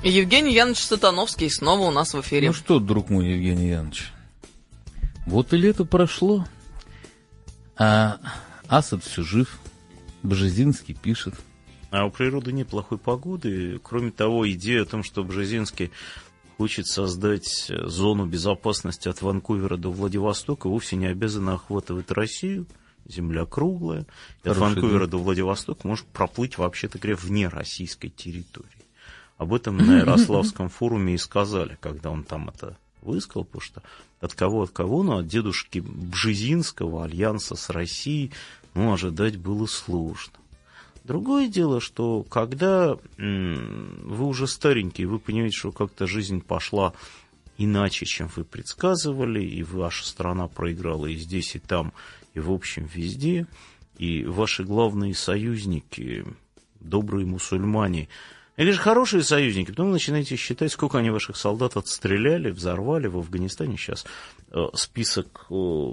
Евгений Янович Сатановский снова у нас в эфире. Ну что, друг мой Евгений Янович, вот и лето прошло, а Асад все жив, Бжезинский пишет. А у природы нет плохой погоды. Кроме того, идея о том, что Бжезинский хочет создать зону безопасности от Ванкувера до Владивостока, вовсе не обязана охватывать Россию. Земля круглая. И от Ванкувера до Владивостока может проплыть, вообще-то говоря, вне российской территории. Об этом на Ярославском форуме и сказали, когда он там это высказал, потому что от кого, но от дедушки Бжезинского альянса с Россией, ожидать было сложно. Другое дело, что когда вы уже старенький, вы понимаете, что как-то жизнь пошла иначе, чем вы предсказывали, и ваша страна проиграла и здесь, и там, и в общем везде, и ваши главные союзники, добрые мусульмане, или же хорошие союзники, потом вы начинаете считать, сколько они ваших солдат отстреляли, взорвали в Афганистане. Сейчас список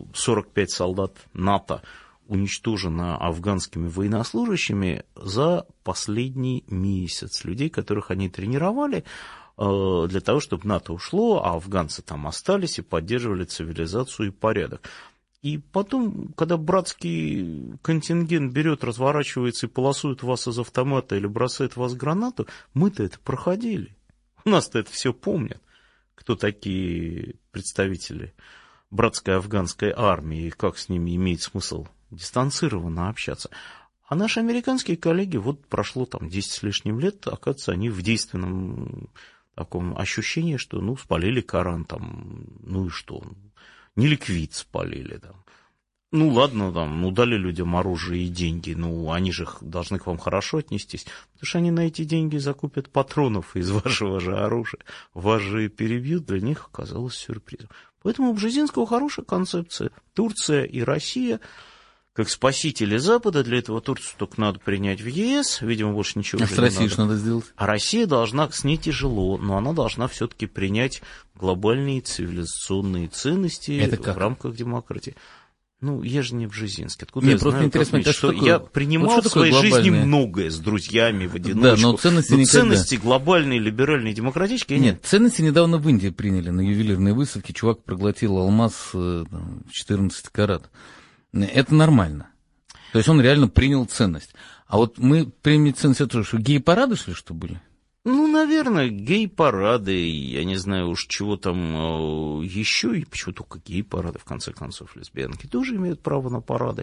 45 солдат НАТО уничтожено афганскими военнослужащими за последний месяц. Людей, которых они тренировали для того, чтобы НАТО ушло, а афганцы там остались и поддерживали цивилизацию и порядок. И потом, когда братский контингент берет, разворачивается и полосует вас из автомата или бросает в вас гранату, мы-то это проходили. У нас-то это все помнят, кто такие представители братской афганской армии и как с ними имеет смысл дистанцированно общаться. А наши американские коллеги, вот прошло там 10 с лишним лет, оказывается, они в действенном таком ощущении, что, спалили Коран, там, и что? Не ликвид спалили там. Ладно, там, дали людям оружие и деньги, они же должны к вам хорошо отнестись, потому что они на эти деньги закупят патронов из вашего же оружия, вас же перебьют, для них оказалось сюрпризом. Поэтому у Бжезинского хорошая концепция. Турция и Россия как спасители Запада, для этого Турцию только надо принять в ЕС, видимо, больше ничего уже не надо. А с Россией надо сделать? А Россия должна, с ней тяжело, но она должна все-таки принять глобальные цивилизационные ценности в рамках демократии. Я же не Бжезинский. Откуда я знаю, интересно, что я принимал в своей жизни многое с друзьями в одиночку. Да, но ценности глобальные, либеральные, демократические нет. Ценности недавно в Индии приняли на ювелирной выставке. Чувак проглотил алмаз 14 карат. Это нормально. То есть он реально принял ценность. А вот мы приняли ценность, это что, гей-парады, что были? Наверное, гей-парады, я не знаю уж чего там еще, и почему только гей-парады, в конце концов, лесбиянки тоже имеют право на парады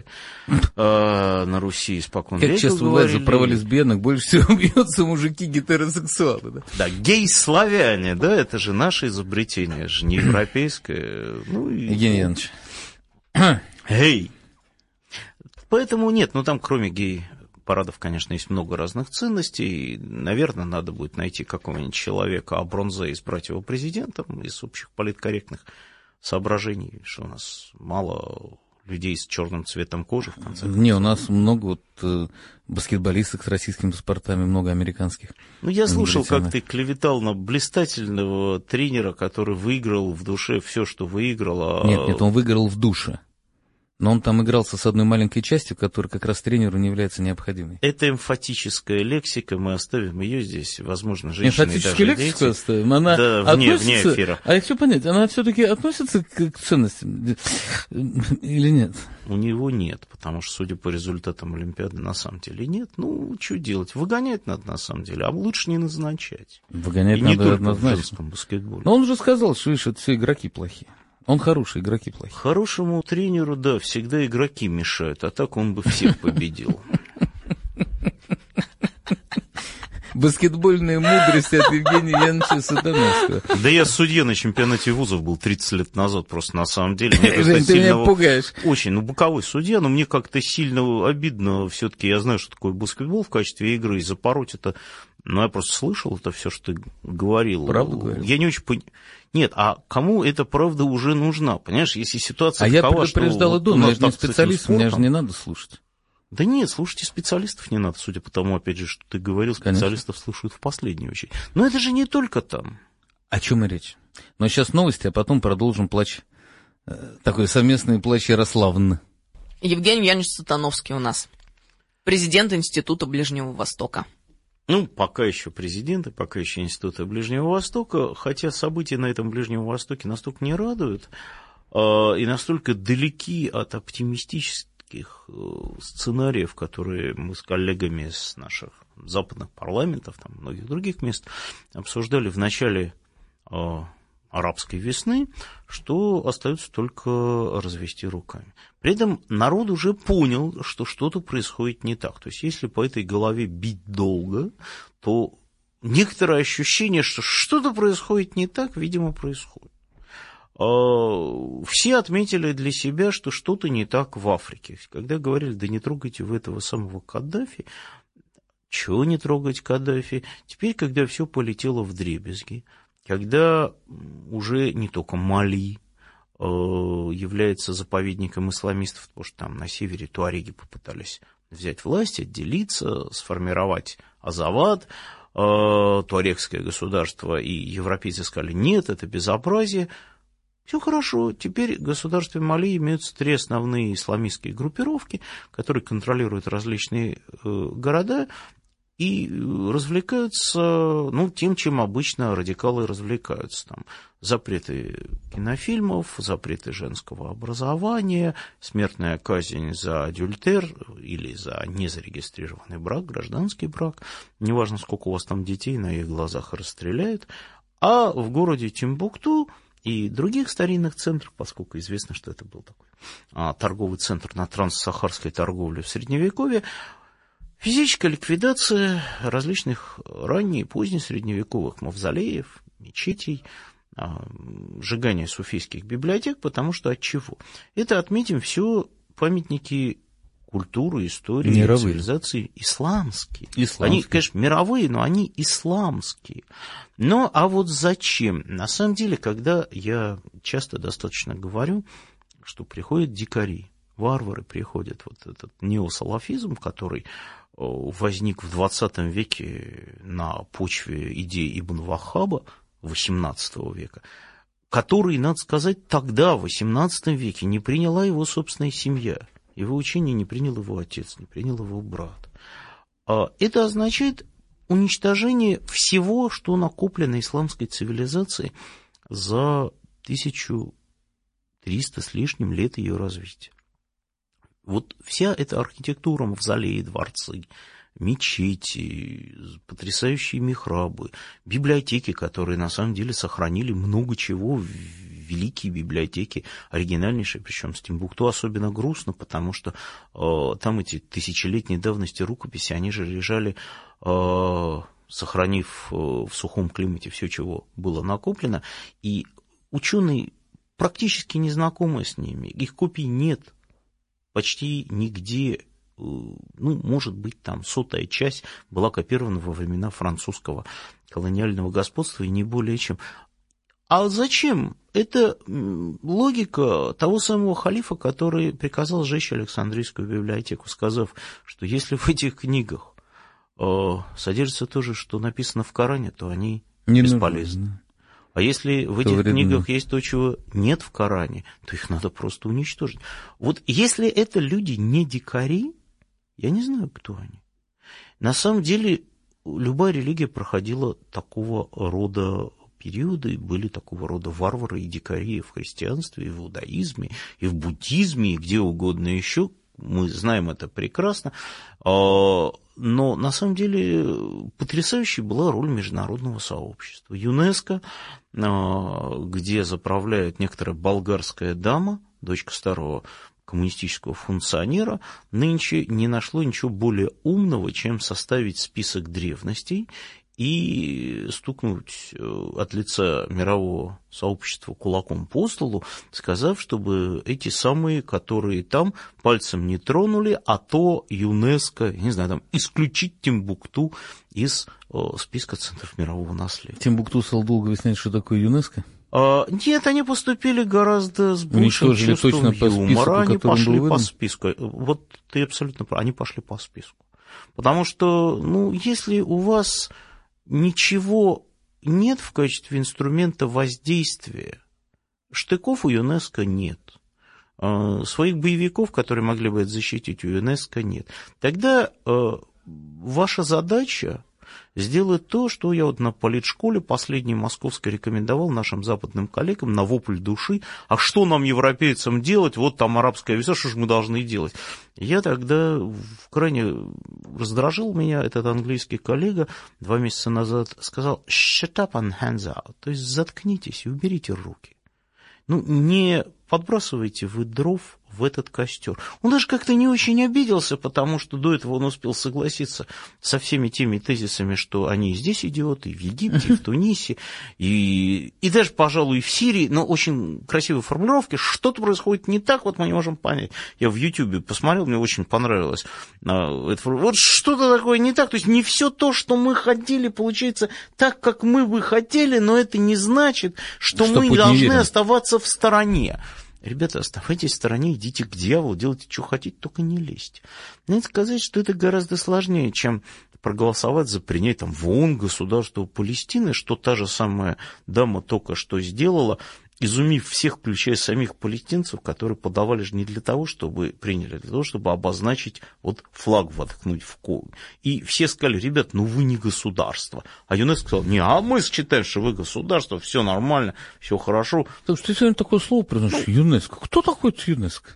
на Руси испокон веков. Как часто бывает за права лесбиянок, больше всего бьются мужики гетеросексуалы. Да? Да, гей-славяне, да, это же наше изобретение, это же не европейское. Евгений Янович. Гей. Поэтому нет, там кроме гей-парадов, конечно, есть много разных ценностей. Наверное, надо будет найти какого-нибудь человека, Бронзе, избрать его президентом из общих политкорректных соображений, что у нас мало людей с черным цветом кожи, в конце концов. Не, у нас много баскетболисток с российскими паспортами, много американских. Я слушал, как ты клеветал на блистательного тренера, который выиграл в душе все, что выиграл. Нет, он выиграл в душе. Но он там игрался с одной маленькой частью, которая как раз тренеру не является необходимой. Это эмфатическая лексика, мы оставим ее здесь, возможно, женщины эмфатическую даже лексику дети. оставим? Она вне относится... эфира. А я хочу понять, она все-таки относится к ценностям или нет? У него нет, потому что, судя по результатам Олимпиады, на самом деле нет. Что делать? Выгонять надо, на самом деле, а лучше не назначать. Выгонять и надо не только однозначно. В женском баскетболе. Но он же сказал, что, видишь, это все игроки плохие. Он хороший, игроки плохие. Хорошему тренеру, да, всегда игроки мешают, а так он бы всех победил. Баскетбольные мудрости от Евгения Яновича Сатановского. Да я судья на чемпионате вузов был 30 лет назад, просто на самом деле. Ты меня пугаешь. Очень, боковой судья, но мне как-то сильно обидно. Все-таки я знаю, что такое баскетбол в качестве игры, и запороть это... я просто слышал это все, что ты говорил. Правду говорил? Я не очень понимаю. Нет, а кому эта правда уже нужна? Понимаешь, если ситуация такова, я предупреждал и думал, я же не специалист, меня же не надо слушать. Да нет, слушайте, специалистов не надо, судя по тому, опять же, что ты говорил, специалистов Конечно. Слушают в последнюю очередь. Но это же не только там. О чем и речь? Но сейчас новости, а потом продолжим плач. Такой совместный плач Ярославны. Евгений Янович Сатановский у нас. Президент Института Ближнего Востока. Пока еще президенты, пока еще институты Ближнего Востока, хотя события на этом Ближнем Востоке настолько не радуют и настолько далеки от оптимистических сценариев, которые мы с коллегами с наших западных парламентов, там, многих других мест обсуждали в начале арабской весны, что остается только развести руками. При этом народ уже понял, что что-то происходит не так. То есть, если по этой голове бить долго, то некоторое ощущение, что что-то происходит не так, видимо, происходит. Все отметили для себя, что что-то не так в Африке. Когда говорили, да не трогайте вы этого самого Каддафи, чего не трогать Каддафи? Теперь, когда все полетело вдребезги, когда уже не только Мали является заповедником исламистов, потому что там на севере туареги попытались взять власть, отделиться, сформировать Азавад, туарегское государство, и европейцы сказали, нет, это безобразие. Все хорошо, теперь в государстве Мали имеются 3 основные исламистские группировки, которые контролируют различные города, и развлекаются, тем, чем обычно радикалы развлекаются. Там запреты кинофильмов, запреты женского образования, смертная казнь за адюльтер или за незарегистрированный брак, гражданский брак. Неважно, сколько у вас там детей, на их глазах расстреляют. А в городе Тимбукту и других старинных центрах, поскольку известно, что это был такой торговый центр на транссахарской торговле в Средневековье, физическая ликвидация различных ранне- и позднесредневековых мавзолеев, мечетей, сжигание суфийских библиотек, потому что от чего? Это, отметим, все памятники культуры, истории, мировые. Цивилизации исламские. Они, конечно, мировые, но они исламские. А вот зачем? На самом деле, когда я часто достаточно говорю, что приходят дикари, варвары приходят, вот этот неосалафизм, который возник в 20 веке на почве идей Ибн Вахаба, XVIII века, который, надо сказать, тогда, в XVIII веке, не приняла его собственная семья. Его учение не принял его отец, не принял его брат. Это означает уничтожение всего, что накоплено исламской цивилизацией за 1300 с лишним лет ее развития. Вот вся эта архитектура, мавзолеи, дворцы, мечети, потрясающие михрабы, библиотеки, которые на самом деле сохранили много чего, великие библиотеки, оригинальнейшие, причем с Тимбукту особенно грустно, потому что там эти тысячелетней давности рукописи, они же лежали, сохранив в сухом климате все, чего было накоплено, и ученые практически не знакомы с ними, их копий нет. Почти нигде, может быть, там 100-я часть была копирована во времена французского колониального господства, и не более чем. А зачем? Это логика того самого халифа, который приказал сжечь Александрийскую библиотеку, сказав, что если в этих книгах содержится то же, что написано в Коране, то они бесполезны. А если в этих книгах есть то, чего нет в Коране, то их надо просто уничтожить. Вот если это люди не дикари, я не знаю, кто они. На самом деле, любая религия проходила такого рода периоды, были такого рода варвары и дикари в христианстве, и в иудаизме, и в буддизме, и где угодно еще. Мы знаем это прекрасно. Но на самом деле потрясающей была роль международного сообщества. ЮНЕСКО, где заправляет некоторая болгарская дама, дочка старого коммунистического функционера, нынче не нашло ничего более умного, чем составить список древностей и стукнуть от лица мирового сообщества кулаком по столу, сказав, чтобы эти самые, которые там, пальцем не тронули, а то ЮНЕСКО, не знаю, там, исключить Тимбукту из списка центров мирового наследия. Тимбукту стал долго объяснять, что такое ЮНЕСКо? Нет, они поступили гораздо с большим чувством юмора, они пошли по списку. Вот ты абсолютно прав, они пошли по списку. Потому что, если у вас ничего нет в качестве инструмента воздействия, штыков у ЮНЕСКО нет, своих боевиков, которые могли бы это защитить, у ЮНЕСКО нет, тогда ваша задача сделает то, что я вот на политшколе последней московской рекомендовал нашим западным коллегам на вопль души. А что нам, европейцам, делать? Вот там арабская весна, что же мы должны делать? Я тогда крайне раздражил меня этот английский коллега 2 месяца назад, сказал «shut up and hands out», то есть заткнитесь и уберите руки. Ну, не подбрасывайте вы дров в этот костер. Он даже как-то не очень обиделся, потому что до этого он успел согласиться со всеми теми тезисами, что они и здесь идиоты, и в Египте, и в Тунисе, и даже, пожалуй, и в Сирии, но очень красивые формулировки. Что-то происходит не так, вот мы не можем понять. Я в Ютьюбе посмотрел, мне очень понравилось. Вот что-то такое не так, то есть не все то, что мы хотели, получается так, как мы бы хотели, но это не значит, что мы должны оставаться в стороне. Ребята, оставайтесь в стороне, идите к дьяволу, делайте, что хотите, только не лезьте. Надо сказать, что это гораздо сложнее, чем проголосовать за принятие там, в ООН государства Палестины, что та же самая дама только что сделала, изумив всех, включая самих палестинцев, которые подавали же не для того, чтобы приняли, а для того, чтобы обозначить, вот флаг воткнуть в кол. И все сказали, ребят, ну вы не государство. А ЮНЕСКО сказал, не, а мы считаем, что вы государство, все нормально, все хорошо. Слушай, ты сегодня такое слово произносишь, ЮНЕСКО. Кто такой ЮНЕСКО?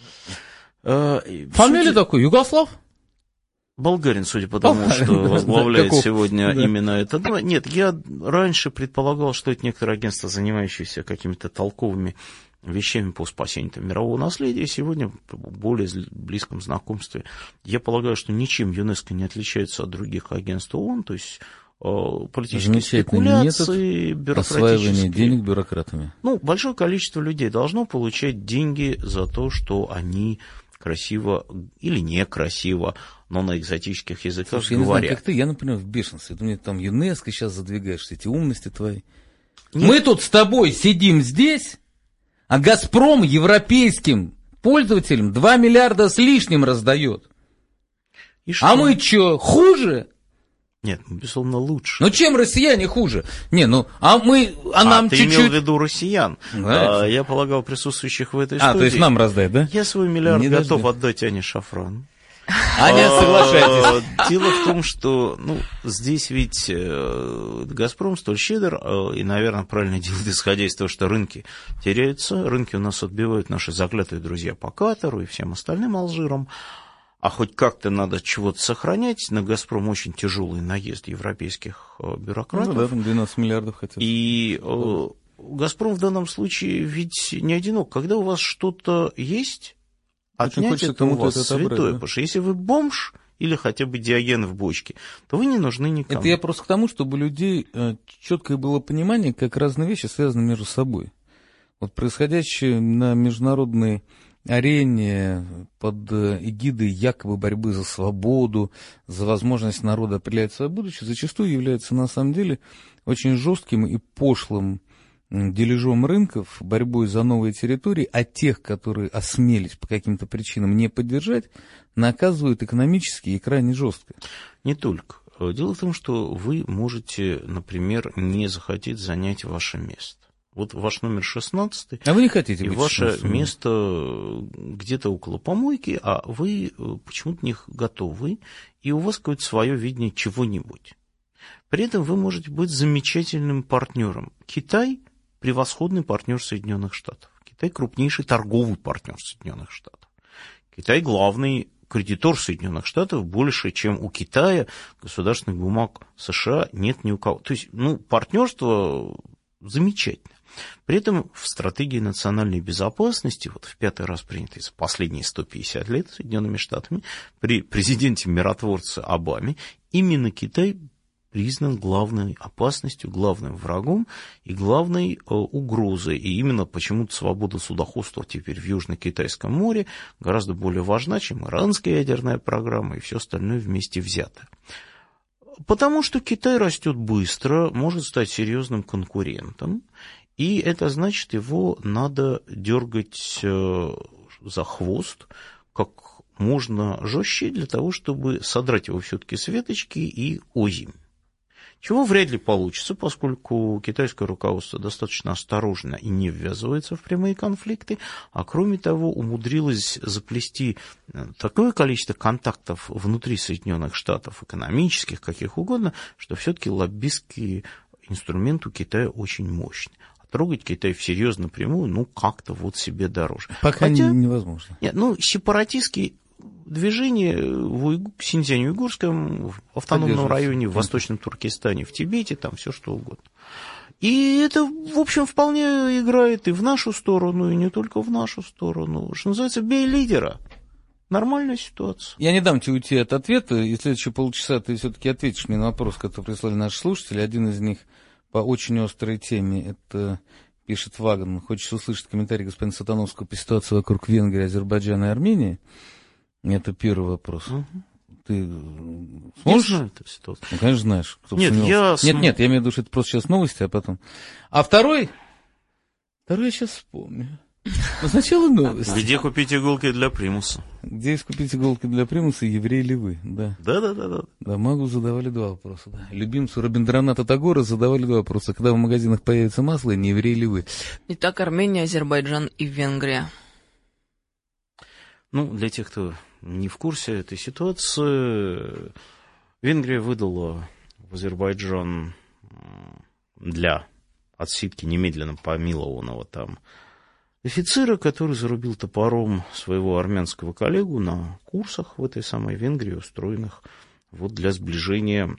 Фамилия такой, Югослав? Болгарин, судя по тому, что возглавляет сегодня именно это. Нет, я раньше предполагал, что это некоторое агентство, занимающееся какими-то толковыми вещами по спасению мирового наследия. Сегодня в более близком знакомстве я полагаю, что ничем ЮНЕСКО не отличается от других агентств ООН, то есть политические спекуляции, бюрократические. Осваивание денег бюрократами. Ну, большое количество людей должно получать деньги за то, что они красиво или некрасиво, но на экзотических языках говорят. Я не знаю, как ты, я, например, в бешенстве. Ты мне там ЮНЕСКО сейчас задвигаешь, эти умности твои. Нет. Мы тут с тобой сидим здесь, а «Газпром» европейским пользователям 2 миллиарда с лишним раздает. А мы что, хуже? Нет, безусловно, лучше. Ну, чем россияне хуже? Не, ну, нам ты чуть-чуть... имел в виду россиян. Я полагал, присутствующих в этой студии. То есть нам раздать, да? Я свой миллиард готов отдать Ане Шафран. Аня, соглашайтесь. Дело в том, что здесь ведь «Газпром» столь щедр, и, наверное, правильно делает, исходя из того, что рынки теряются, рынки у нас отбивают наши заклятые друзья по Катару и всем остальным Алжирам. А хоть как-то надо чего-то сохранять. На «Газпром» очень тяжелый наезд европейских бюрократов. Ну да, там 12 миллиардов хотят. И «Газпром» в данном случае ведь не одинок. Когда у вас что-то есть, отнять это у вас святое. Потому что если вы бомж или хотя бы Диоген в бочке, то вы не нужны никому. Это я просто к тому, чтобы у людей четкое было понимание, как разные вещи связаны между собой. Вот происходящее на международной арене под эгидой якобы борьбы за свободу, за возможность народа определять свое будущее, зачастую является на самом деле очень жестким и пошлым дележом рынков, борьбой за новые территории, а тех, которые осмелись по каким-то причинам не поддержать, наказывают экономически и крайне жестко. Не только. Дело в том, что вы можете, например, не захотеть занять ваше место. Вот ваш номер 16, а вы не хотите и быть ваше 16? Место где-то около помойки, а вы почему-то не готовы, и у вас какое-то свое видение чего-нибудь. При этом вы можете быть замечательным партнером. Китай – превосходный партнер Соединенных Штатов. Китай – крупнейший торговый партнер Соединенных Штатов. Китай – главный кредитор Соединенных Штатов, больше, чем у Китая государственных бумаг США нет ни у кого. То есть, партнерство замечательно. При этом в стратегии национальной безопасности, вот в 5-й раз принятой за последние 150 лет Соединенными Штатами, при президенте-миротворце Обаме, именно Китай признан главной опасностью, главным врагом и главной угрозой. И именно почему-то свобода судоходства теперь в Южно-Китайском море гораздо более важна, чем иранская ядерная программа и все остальное вместе взятое. Потому что Китай растет быстро, может стать серьезным конкурентом, и это значит, его надо дергать за хвост как можно жестче для того, чтобы содрать его все-таки с веточки и озимь. чего вряд ли получится, поскольку китайское руководство достаточно осторожно и не ввязывается в прямые конфликты, а кроме того умудрилось заплести такое количество контактов внутри Соединенных Штатов, экономических, каких угодно, что все-таки лоббистский инструмент у Китая очень мощный. Трогать Китай всерьез напрямую, как-то вот себе дороже. Пока невозможно. Нет, сепаратистские движения в Синьцзянь-Уйгурском, в автономном районе, в Восточном Туркестане, в Тибете, там все что угодно. И это, в общем, вполне играет и в нашу сторону, и не только в нашу сторону. Что называется, бей лидера. Нормальная ситуация. Я не дам тебе уйти от ответа, и следующие полчаса ты все-таки ответишь мне на вопрос, который прислали наши слушатели. Один из них по очень острой теме, это пишет Ваган. Хочется услышать комментарий господина Сатановского по ситуации вокруг Венгрии, Азербайджана и Армении. Это первый вопрос. Ты сможешь? Я знаю эту ситуацию. Конечно, знаешь. Нет, я имею в виду, что это просто сейчас новости, а потом... А второй я сейчас вспомню. Но сначала новости. Где купить иголки для примуса? Где купить иголки для примуса, евреи ли вы? Да. Да. Магу задавали два вопроса. Да. Любимцу Рабиндраната Тагора задавали два вопроса. Когда в магазинах появится масло, не евреи ли вы? Итак, Армения, Азербайджан и Венгрия. Для тех, кто не в курсе этой ситуации, Венгрия выдала в Азербайджан для отсидки немедленно помилованного там офицера, который зарубил топором своего армянского коллегу на курсах в этой самой Венгрии, устроенных для сближения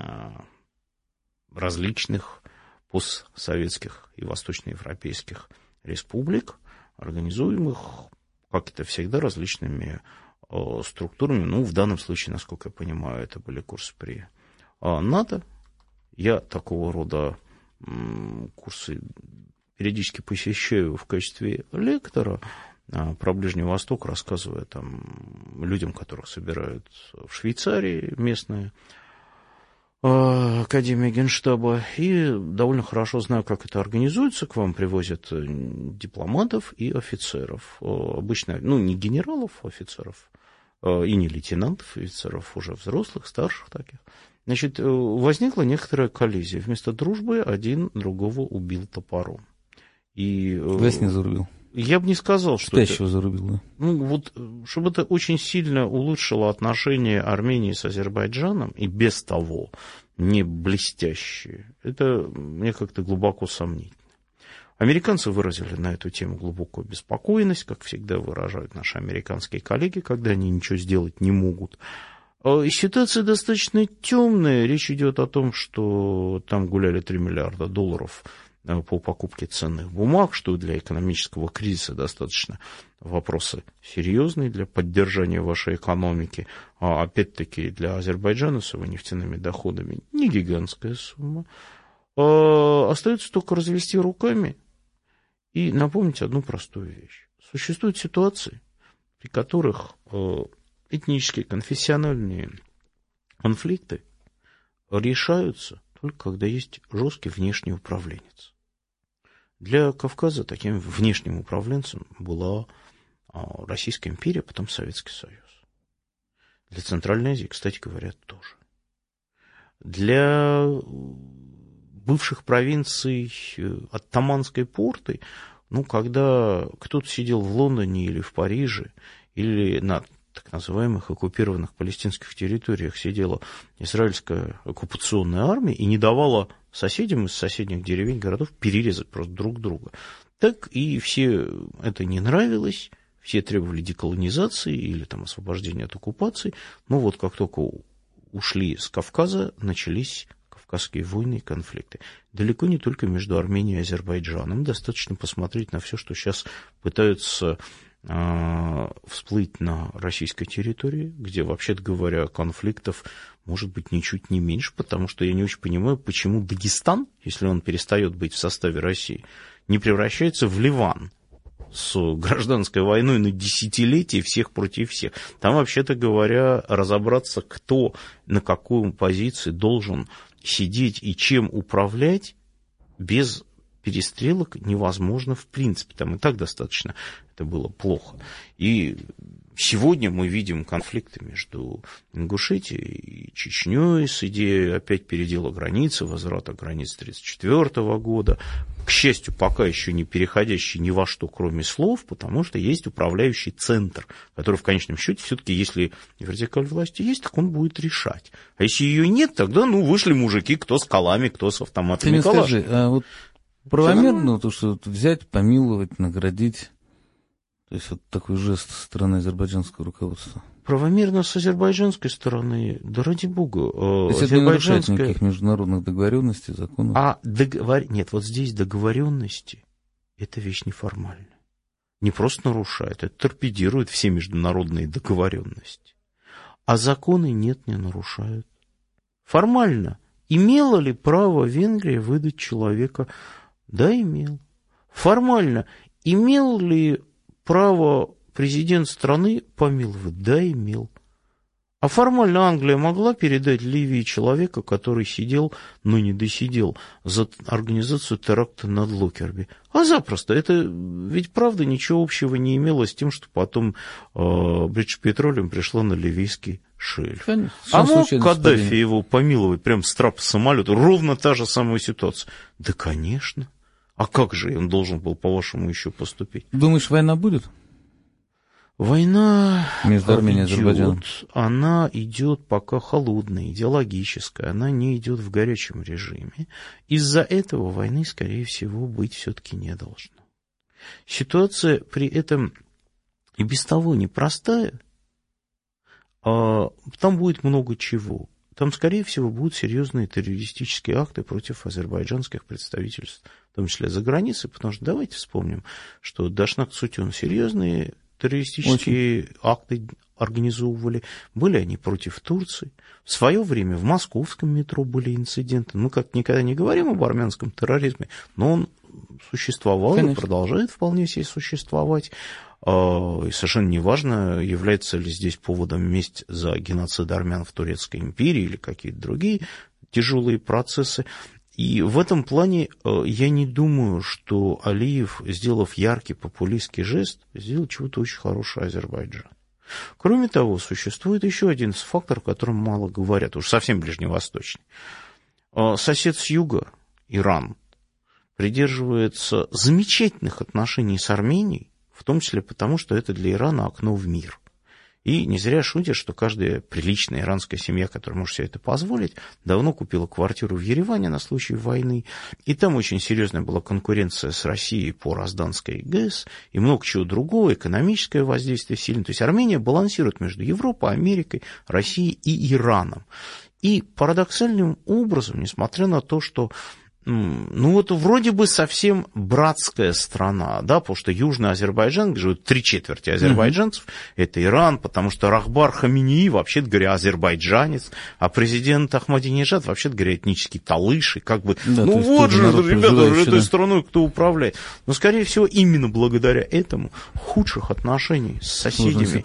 различных постсоветских и восточноевропейских республик, организуемых, как это всегда, различными структурами. В данном случае, насколько я понимаю, это были курсы при НАТО. Я такого рода курсы периодически посещаю в качестве лектора про Ближний Восток, рассказывая людям, которых собирают в Швейцарии местные Академия Генштаба, и довольно хорошо знаю, как это организуется. К вам привозят дипломатов и офицеров. Обычно, не генералов, офицеров, и не лейтенантов, офицеров уже взрослых, старших таких. Значит, возникла некоторая коллизия. Вместо дружбы один другого убил топором. И Весь не зарубил. Я бы не сказал, что Спящего зарубил, да. Чтобы это очень сильно улучшило отношения Армении с Азербайджаном, и без того не блестящие, это мне как-то глубоко сомнительно. Американцы выразили на эту тему глубокую беспокойность, как всегда выражают наши американские коллеги, когда они ничего сделать не могут. И ситуация достаточно темная. Речь идет о том, что там гуляли $3 миллиарда по покупке ценных бумаг, что для экономического кризиса достаточно вопросы серьезные для поддержания вашей экономики. А опять-таки для Азербайджана с его нефтяными доходами не гигантская сумма. Остается только развести руками и напомнить одну простую вещь. Существуют ситуации, при которых этнические, конфессиональные конфликты решаются только когда есть жесткий внешний управленец. Для Кавказа таким внешним управленцем была Российская империя, потом Советский Союз. Для Центральной Азии, кстати говоря, тоже. Для бывших провинций Оттоманской порты, когда кто-то сидел в Лондоне или в Париже, или на так называемых оккупированных палестинских территориях сидела израильская оккупационная армия и не давала соседям из соседних деревень, городов перерезать просто друг друга. Так и все это не нравилось, все требовали деколонизации или освобождения от оккупации. Как только ушли с Кавказа, начались Кавказские войны и конфликты. Далеко не только между Арменией и Азербайджаном. Достаточно посмотреть на все, что сейчас пытаются всплыть на российской территории, где, вообще-то говоря, конфликтов может быть ничуть не меньше, потому что я не очень понимаю, почему Дагестан, если он перестает быть в составе России, не превращается в Ливан с гражданской войной на десятилетия всех против всех. Там, вообще-то говоря, разобраться, кто на какой позиции должен сидеть и чем управлять, без перестрелок невозможно в принципе. Там и так достаточно это было плохо. И Сегодня мы видим конфликты между Ингушетией и Чечней с идеей опять передела границы, возврата границ 1934 года. К счастью, пока еще не переходящий ни во что, кроме слов, потому что есть управляющий центр, который в конечном счете, все-таки, если вертикаль власти есть, так он будет решать. А если ее нет, тогда вышли мужики, кто с колами, кто с автоматами. Ты мне скажи, а вот правомерно то, что взять, помиловать, наградить? То есть вот такой жест со стороны азербайджанского руководства. Правомерно с азербайджанской стороны, да ради бога. То есть это не нарушает никаких международных договоренностей, законов? Нет, вот здесь договоренности – это вещь неформальная. Не просто нарушает, это торпедирует все международные договоренности. А законы нет, не нарушают. Формально. Имела ли право Венгрия выдать человека? Да, имел. Формально. Имел ли право президент страны помиловать? Да, имел. А формально Англия могла передать Ливии человека, который сидел, но не досидел, за организацию теракта над Локерби? А запросто. Это ведь, правда, ничего общего не имело с тем, что потом British Petroleum пришла на ливийский шельф. Конечно. А мог Каддафи его помиловать прямо с трапа самолета? Ровно та же самая ситуация. Да, конечно. А как же он должен был, по-вашему, еще поступить? Думаешь, война будет? Война между Арменией и Азербайджаном. Она идет пока холодная, идеологическая, она не идет в горячем режиме. Из-за этого войны, скорее всего, быть все-таки не должно. Ситуация при этом и без того непростая. Там будет много чего. Там, скорее всего, будут серьезные террористические акты против азербайджанских представительств, в том числе за границей, потому что давайте вспомним, что Дашнак Цутюн серьезные террористические акты организовывали. Были они против Турции. В свое время в московском метро были инциденты. Мы как никогда не говорим об армянском терроризме, но он существовал и продолжает вполне себе существовать. И совершенно неважно, является ли здесь поводом месть за геноцид армян в Турецкой империи или какие-то другие тяжелые процессы. И в этом плане я не думаю, что Алиев, сделав яркий популистский жест, сделал чего-то очень хорошее Азербайджану. Кроме того, существует еще один фактор, о котором мало говорят, уж совсем ближневосточный. Сосед с юга, Иран, придерживается замечательных отношений с Арменией, в том числе потому, что это для Ирана окно в мир. И не зря шутят, что каждая приличная иранская семья, которая может себе это позволить, давно купила квартиру в Ереване на случай войны. И там очень серьезная была конкуренция с Россией по Разданской ГЭС и много чего другого, экономическое воздействие сильное. То есть Армения балансирует между Европой, Америкой, Россией и Ираном. И парадоксальным образом, несмотря на то, что вот вроде бы совсем братская страна, да, потому что Южный Азербайджан, где живут 3/4 азербайджанцев, это Иран, потому что Рахбар Хаминеи, вообще-то говоря, азербайджанец, а президент Ахмадинежад, вообще-то говоря, этнический талыш, и как бы, да, вот же, ребята, этой страной кто управляет. Но, скорее всего, именно благодаря этому худших отношений с соседями,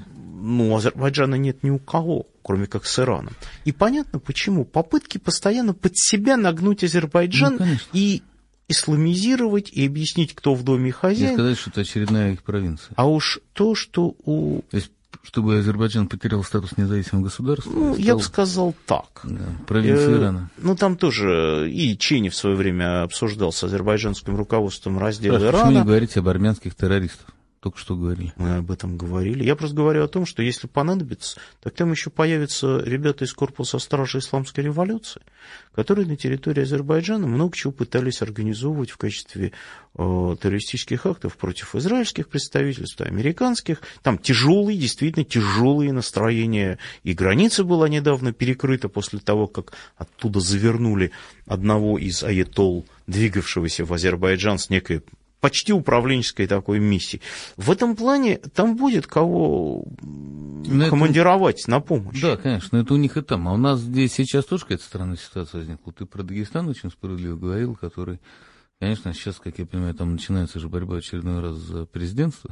у Азербайджана нет ни у кого, кроме как с Ираном. И понятно почему. Попытки постоянно под себя нагнуть Азербайджан и исламизировать, и объяснить, кто в доме хозяин. И сказать, что это очередная их провинция. А уж то, что у... То есть, чтобы Азербайджан потерял статус независимого государства? Я бы сказал так. Да, провинция Ирана. Там тоже и Чейни в свое время обсуждал с азербайджанским руководством раздел Ирана. Почему не говорите об армянских террористах? Только что говорили. Мы об этом говорили. Я просто говорю о том, что если понадобится, так там еще появятся ребята из корпуса стражи исламской революции, которые на территории Азербайджана много чего пытались организовывать в качестве террористических актов против израильских представительств, американских. Там действительно тяжелые настроения. И граница была недавно перекрыта после того, как оттуда завернули одного из аятолл, двигавшегося в Азербайджан с некой почти управленческой такой миссии. В этом плане там будет кого командировать на помощь. Да, конечно, это у них и там. А у нас здесь сейчас тоже какая-то странная ситуация возникла. Ты про Дагестан очень справедливо говорил, который, конечно, сейчас, как я понимаю, там начинается же борьба очередной раз за президентство.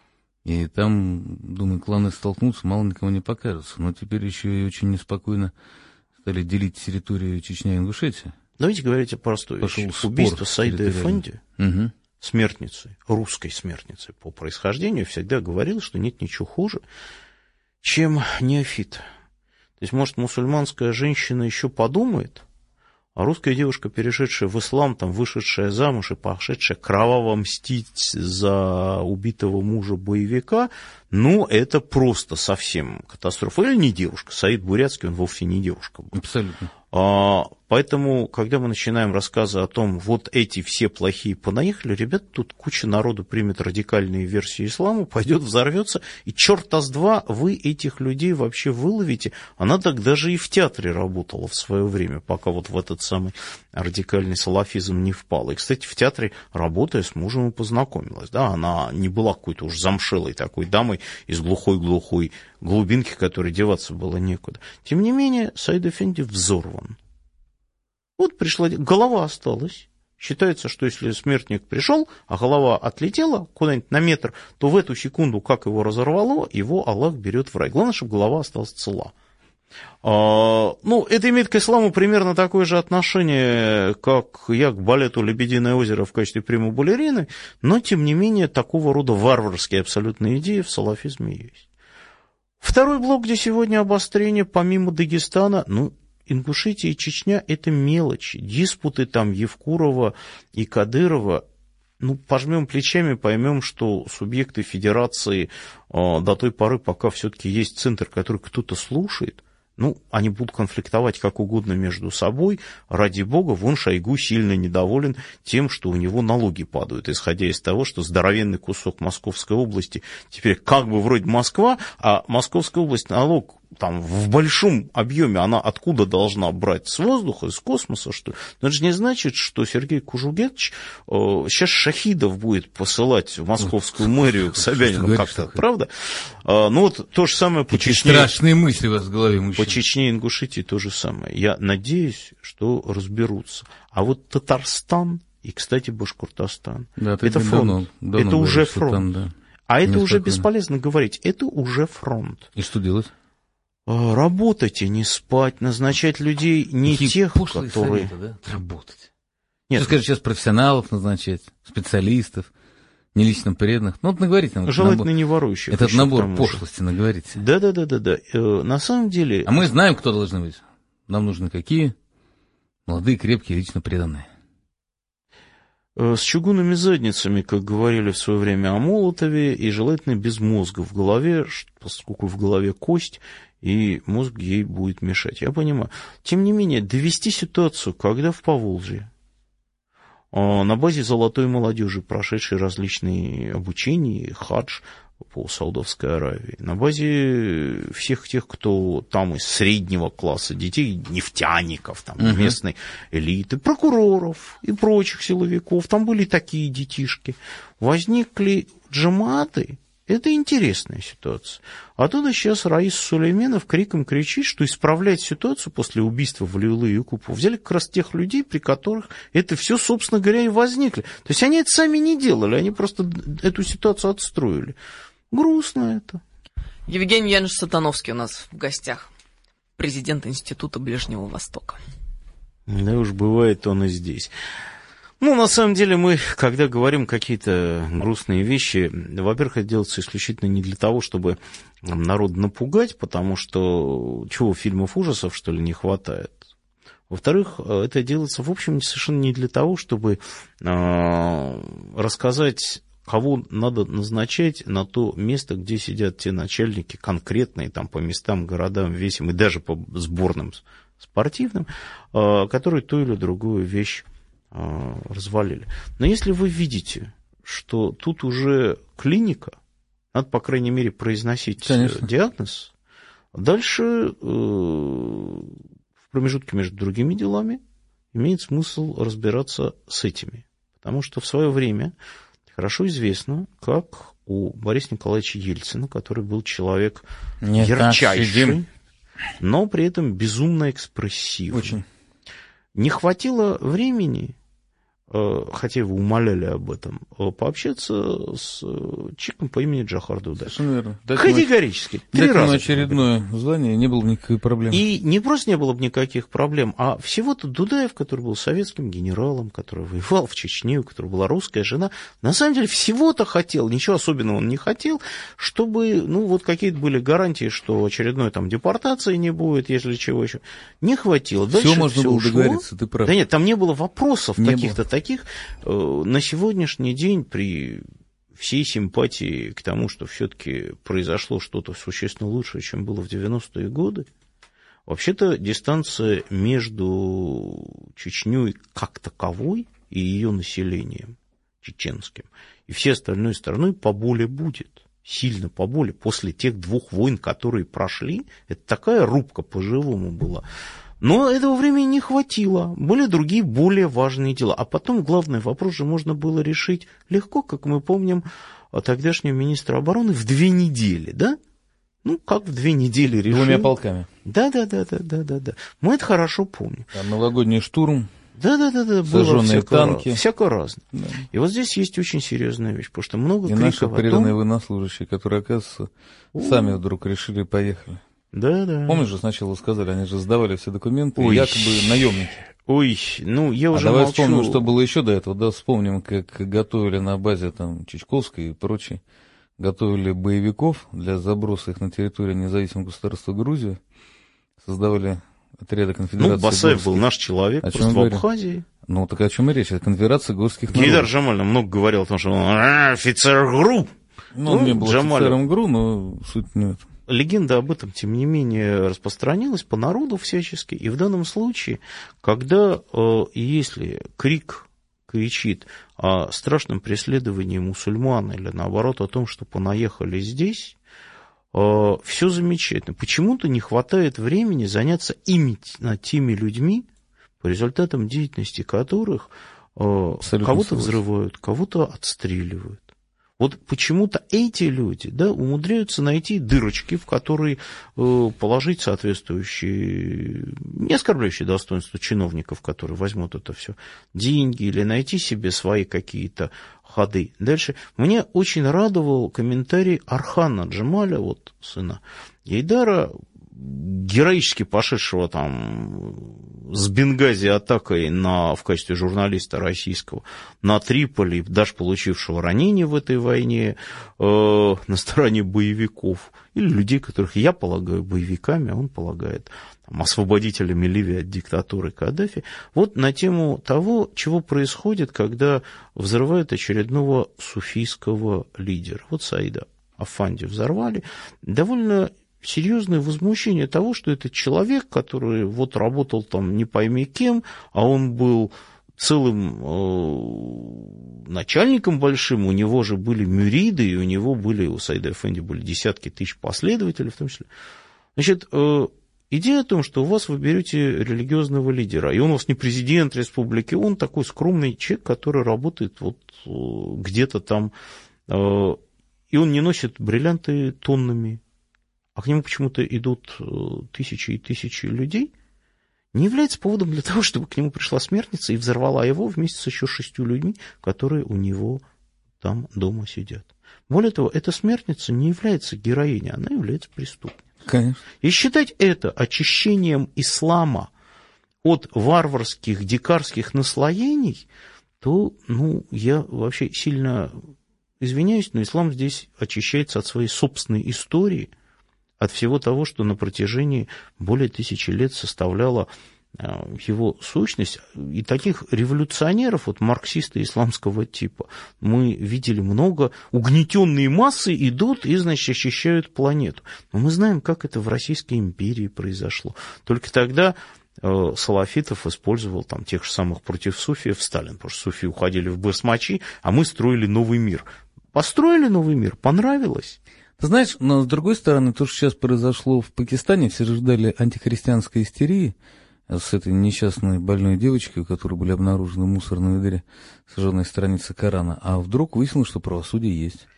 И там, думаю, кланы столкнутся, мало никому не покажется. Но теперь еще и очень неспокойно стали делить территорию Чечня и Ингушетия. Давайте говорить о простой вещи. Убийство Саида Эфенди смертницей, русской смертницей по происхождению, всегда говорил, что нет ничего хуже, чем неофит. То есть, может, мусульманская женщина еще подумает, а русская девушка, перешедшая в ислам, там, вышедшая замуж и пошедшая кроваво мстить за убитого мужа боевика, ну, это просто совсем катастрофа. Или не девушка. Саид Бурятский, он вовсе не девушка был. Абсолютно. Поэтому, когда мы начинаем рассказы о том, вот эти все плохие понаехали, ребята, тут куча народу примет радикальные версии ислама, пойдет, взорвется, и черта с два вы этих людей вообще выловите. Она так даже и в театре работала в свое время, пока вот в этот самый радикальный салафизм не впала. И, кстати, в театре, работая с мужем, и познакомилась. Да? Она не была какой-то уж замшелой такой дамой из глухой-глухой глубинки, которой деваться было некуда. Тем не менее, Саид Эфенди взорван. Вот пришла, голова осталась. Считается, что если смертник пришел, а голова отлетела куда-нибудь на метр, то в эту секунду, как его разорвало, его Аллах берет в рай. Главное, чтобы голова осталась цела. Ну, это имеет к исламу примерно такое же отношение, как я к балету «Лебединое озеро» в качестве прима-балерины, но, тем не менее, такого рода варварские абсолютные идеи в салафизме есть. Второй блок, где сегодня обострение, помимо Дагестана, ну, Ингушетия и Чечня – это мелочи. Диспуты там Евкурова и Кадырова, ну, пожмем плечами, поймем, что субъекты федерации до той поры, пока все-таки есть центр, который кто-то слушает, ну, они будут конфликтовать как угодно между собой. Ради бога, вон Шойгу сильно недоволен тем, что у него налоги падают, исходя из того, что здоровенный кусок Московской области теперь как бы вроде Москва, а Московская область налог там в большом объеме, она откуда должна брать? С воздуха, из космоса, что ли? Но это же не значит, что Сергей Кужугетович сейчас шахидов будет посылать в московскую мэрию к Собянину как-то, правда? Ну вот то же самое по Чечне. Страшные мысли у вас в голове, мужчина. По Чечне и Ингушетии то же самое. Я надеюсь, что разберутся. А вот Татарстан и, кстати, Башкортостан, да, это фронт. Давно это уже говоришь, фронт. там, да. А это уже бесполезно говорить. Это уже фронт. И что делать? Работать и не спать, назначать людей не какие тех, пошлые которые... советы, да? Работать. Нет, Скажи, сейчас профессионалов назначать, специалистов, не лично преданных. Ну, вот наговорите нам. Желательно не ворующих. Этот набор пошлости наговорите. Да. На самом деле... А мы знаем, кто должны быть. Нам нужны какие? Молодые, крепкие, лично преданные. С чугунными задницами, как говорили в свое время о Молотове, и желательно без мозга в голове, поскольку в голове кость, и мозг ей будет мешать. Я понимаю. Тем не менее, довести ситуацию, когда в Поволжье на базе золотой молодежи, прошедшей различные обучения, хадж по Саудовской Аравии, на базе всех тех, кто там из среднего класса детей, нефтяников, там, местной элиты, прокуроров и прочих силовиков, там были такие детишки, возникли джаматы. Это интересная ситуация. Оттуда сейчас Раис Сулейменов криком кричит, что исправлять ситуацию после убийства Валиуллы Якупова взяли как раз тех людей, при которых это все, собственно говоря, и возникли. То есть они это сами не делали, они просто эту ситуацию отстроили. Грустно это. Евгений Янович Сатановский у нас в гостях, президент Института Ближнего Востока. Да уж, бывает он и здесь. Ну, на самом деле, мы, когда говорим какие-то грустные вещи, во-первых, это делается исключительно не для того, чтобы народ напугать, потому что чего, фильмов ужасов, что ли, не хватает. Во-вторых, это делается, в общем, совершенно не для того, чтобы рассказать, кого надо назначать на то место, где сидят те начальники конкретные, там, по местам, городам, весям и даже по сборным спортивным, которые ту или другую вещь развалили. Но если вы видите, что тут уже клиника, надо, по крайней мере, произносить диагноз, дальше в промежутке между другими делами имеет смысл разбираться с этими. Потому что в свое время хорошо известно, как у Бориса Николаевича Ельцина, который был человек ярчайший, но при этом безумно экспрессивный. Очень. Не хватило времени хотя его умоляли об этом, пообщаться с человеком по имени Джохар Дудаев. Совершенно верно. Категорически. 3 раза. Дать очередное звание, не было бы никакой проблемы. И не просто не было бы никаких проблем, а всего-то Дудаев, который был советским генералом, который воевал в Чечне, у которого была русская жена, на самом деле всего-то хотел, ничего особенного он не хотел, чтобы, вот какие-то были гарантии, что очередной там депортации не будет, если чего еще. Не хватило. Дальше все можно было ушло. договориться, ты прав. Да нет, там не было вопросов не каких-то таких. На сегодняшний день при всей симпатии к тому, что все-таки произошло что-то существенно лучшее, чем было в 90-е годы, вообще-то дистанция между Чечней как таковой и ее населением чеченским и всей остальной страной поболе будет. Сильно поболе. После тех 2 войн, которые прошли, это такая рубка по-живому была. Но этого времени не хватило. Были другие, более важные дела. А потом главный вопрос же можно было решить легко, как мы помним, тогдашнего министра обороны в 2 недели, да? Как в 2 недели решил. 2 полками. Да. Мы это хорошо помним. Там новогодний штурм. Да. Сожженные танки. Всякое разное. Да. И вот здесь есть очень серьезная вещь, потому что много криков наши о том... преданные военнослужащие, которые, оказывается, сами вдруг решили поехали. Да. Помнишь же, сначала сказали, они же сдавали все документы, якобы наемники. Я уже давай молчу. вспомним, что было еще до этого. Да, вспомним, как готовили на базе там Чичковской и прочее. Готовили боевиков для заброса их на территорию независимого государства Грузия. Создавали отряды конфедерации. Басаев был наш человек, просто в Абхазии. Так о чем и речь? Это конфедерация горских народов. Гейдар Джамаль много говорил о том, что он офицер ГРУ. Он не был офицером ГРУ, но суть не в этом. Легенда об этом, тем не менее, распространилась по народу всячески. И в данном случае, когда, если кричит о страшном преследовании мусульман или, наоборот, о том, что понаехали здесь, все замечательно. Почему-то не хватает времени заняться теми людьми, по результатам деятельности которых кого-то взрывают, кого-то отстреливают. Вот почему-то эти люди, умудряются найти дырочки, в которые положить соответствующие, не оскорбляющие достоинство чиновников, которые возьмут это все, деньги, или найти себе свои какие-то ходы. Дальше. Мне очень радовал комментарий Архана Джамаля, сына Гейдара, героически пошедшего там с Бенгази атакой в качестве журналиста российского на Триполи, даже получившего ранение в этой войне на стороне боевиков, или людей, которых я полагаю боевиками, а он полагает освободителями Ливии от диктатуры Каддафи, на тему того, чего происходит, когда взрывают очередного суфийского лидера. Саида Афанди взорвали. Довольно серьезное возмущение того, что это человек, который работал там не пойми кем, а он был целым начальником большим, у него же были мюриды, и у Саида Афенди были десятки тысяч последователей в том числе. Значит, идея о том, что у вас вы берете религиозного лидера, и он у вас не президент республики, он такой скромный человек, который работает где-то там, и он не носит бриллианты тоннами, а к нему почему-то идут тысячи и тысячи людей, не является поводом для того, чтобы к нему пришла смертница и взорвала его вместе с еще 6 людьми, которые у него там дома сидят. Более того, эта смертница не является героиней, она является преступницей. Конечно. И считать это очищением ислама от варварских, дикарских наслоений, то, я вообще сильно извиняюсь, но ислам здесь очищается от своей собственной истории, от всего того, что на протяжении более 1000 лет составляло его сущность. И таких революционеров, марксисты исламского типа, мы видели много. Угнетенные массы идут и, очищают планету. Но мы знаем, как это в Российской империи произошло. Только тогда салафитов использовал тех же самых против суфиев Сталин, потому что суфии уходили в басмачи, а мы строили новый мир. Построили новый мир, понравилось. Ты знаешь, но с другой стороны, то, что сейчас произошло в Пакистане, все же ждали антихристианской истерии с этой несчастной больной девочкой, у которой были обнаружены в мусорном ведре сожженные страницы Корана, а вдруг выяснилось, что правосудие есть.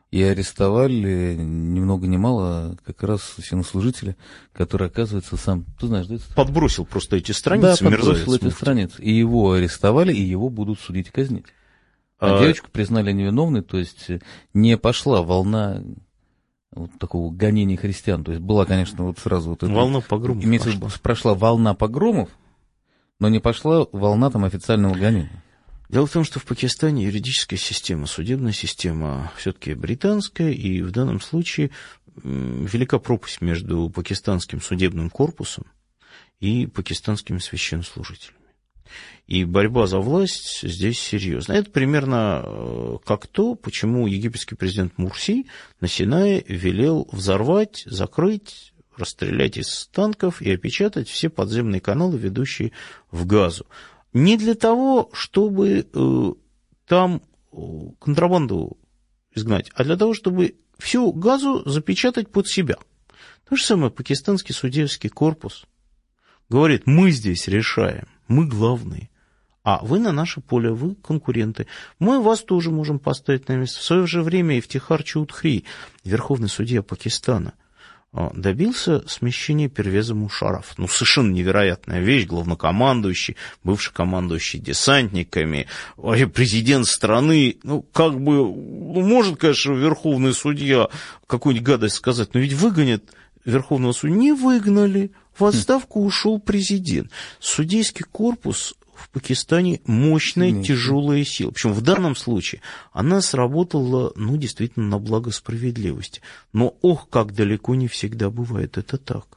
И арестовали ни много ни мало как раз священнослужителя, который, оказывается, сам, ты знаешь, да? Подбросил просто эти страницы, да, подбросил эти страницы. И его арестовали, и его будут судить и казнить. А девочку признали невиновной, то есть не пошла волна вот такого гонения христиан. То есть была, конечно, вот сразу вот эта... Волна погромов прошла волна погромов, но не пошла волна там официального гонения. Дело в том, что в Пакистане юридическая система, судебная система все-таки британская, и в данном случае велика пропасть между пакистанским судебным корпусом и пакистанскими священнослужителями. И борьба за власть здесь серьезная. Это примерно как то, почему египетский президент Мурси на Синае велел взорвать, закрыть, расстрелять из танков и опечатать все подземные каналы, ведущие в Газу. Не для того, чтобы там контрабанду изгнать, а для того, чтобы всю Газу запечатать под себя. То же самое пакистанский судейский корпус говорит: мы здесь решаем, мы главные, а вы на наше поле, вы конкуренты. Мы вас тоже можем поставить на место. В свое же время Ифтихар Чаудхри, верховный судья Пакистана, добился смещения Первеза Мушаррафа. Ну, совершенно невероятная вещь. Главнокомандующий, бывший командующий десантниками, президент страны. Ну, как бы, может, конечно, верховный судья какую-нибудь гадость сказать, но ведь выгонят верховного судью. Не выгнали. В отставку ушел президент. Судейский корпус в Пакистане мощная, тяжелая сила. Причем в данном случае она сработала, ну, действительно, на благо справедливости. Но, ох, как далеко не всегда бывает это так.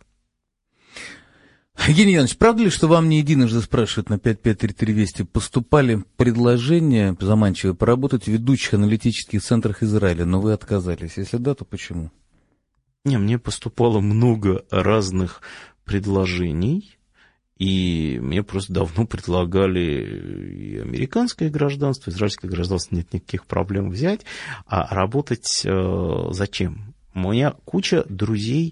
Евгений Янович, правда ли, что вам не единожды спрашивают на 553320, поступали предложения заманчивые поработать в ведущих аналитических центрах Израиля, но вы отказались? Если да, то почему? Не, мне поступало много разных предложений. И мне просто давно предлагали и американское гражданство, израильское гражданство нет никаких проблем взять, а работать зачем? У меня куча друзей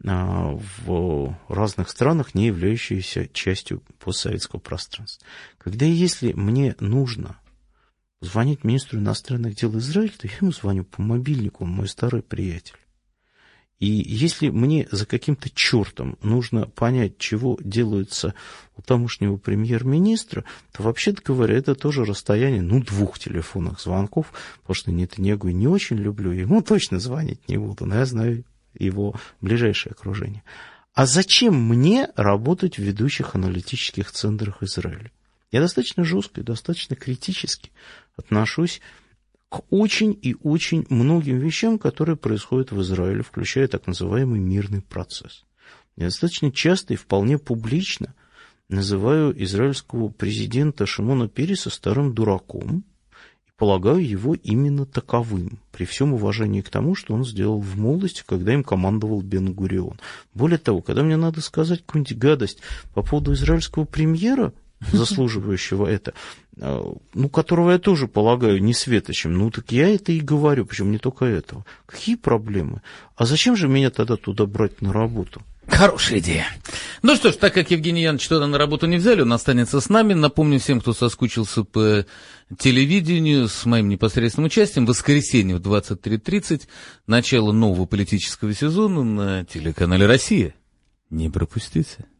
в разных странах, не являющиеся частью постсоветского пространства. Когда если мне нужно звонить министру иностранных дел Израиля, то я ему звоню по мобильнику, он мой старый приятель. И если мне за каким-то чертом нужно понять, чего делается у тамошнего премьер-министра, то, вообще-то говоря, это тоже расстояние, 2 телефонных звонков, потому что Нетаньяху не очень люблю, ему точно звонить не буду, но я знаю его ближайшее окружение. А зачем мне работать в ведущих аналитических центрах Израиля? Я достаточно жестко и достаточно критически отношусь к очень и очень многим вещам, которые происходят в Израиле, включая так называемый мирный процесс. Я достаточно часто и вполне публично называю израильского президента Шимона Переса старым дураком и полагаю его именно таковым, при всем уважении к тому, что он сделал в молодости, когда им командовал Бен-Гурион. Более того, когда мне надо сказать какую-нибудь гадость по поводу израильского премьера, заслуживающего это, ну, которого я тоже полагаю несветочем, ну, так я это и говорю, причем не только этого. Какие проблемы? А зачем же меня тогда туда брать на работу? Хорошая идея. Ну что ж, так как Евгений Янович туда на работу не взяли, он останется с нами. Напомню всем, кто соскучился по телевидению, с моим непосредственным участием, в воскресенье в 23:30, начало нового политического сезона на телеканале «Россия». Не пропустите.